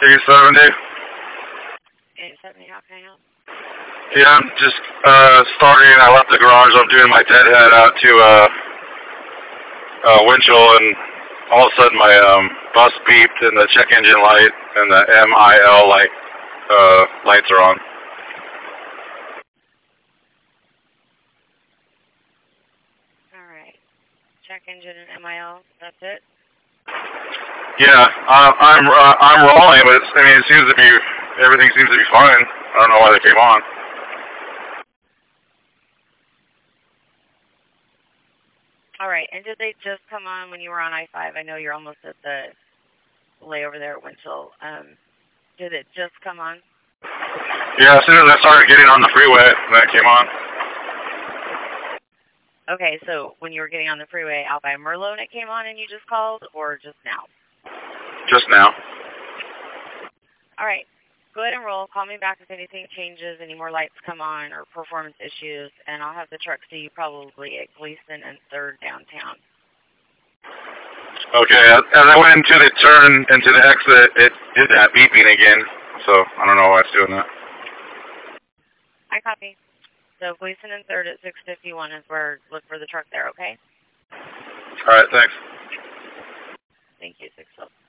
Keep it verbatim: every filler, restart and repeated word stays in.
eight seventy. eight seventy, how can I help? Yeah, I'm just uh, starting. I left the garage. I'm doing my deadhead out to uh, uh, Winchell, and all of a sudden my um, bus beeped, and the check engine light and the M I L light uh, lights are on. All right. Check engine and M I L. That's it. Yeah, uh, I'm uh, I'm rolling, but it's, I mean, it seems to be everything seems to be fine. I don't know why they came on. All right, and did they just come on when you were on I five? I know you're almost at the layover there at Winchell. Um, did it just come on? Yeah, as soon as I started getting on the freeway, that came on. Okay, so when you were getting on the freeway out by Merlot, it came on and you just called, or just now? Just now. All right. Go ahead and roll. Call me back if anything changes, any more lights come on, or performance issues, and I'll have the truck see you probably at Gleason and third downtown. Okay, as I went into the turn, into the exit, it did that beeping again, so I don't know why it's doing that. I copy. So Gleason and third at six fifty-one is where, look for the truck there, okay? All right, thanks. Thank you, six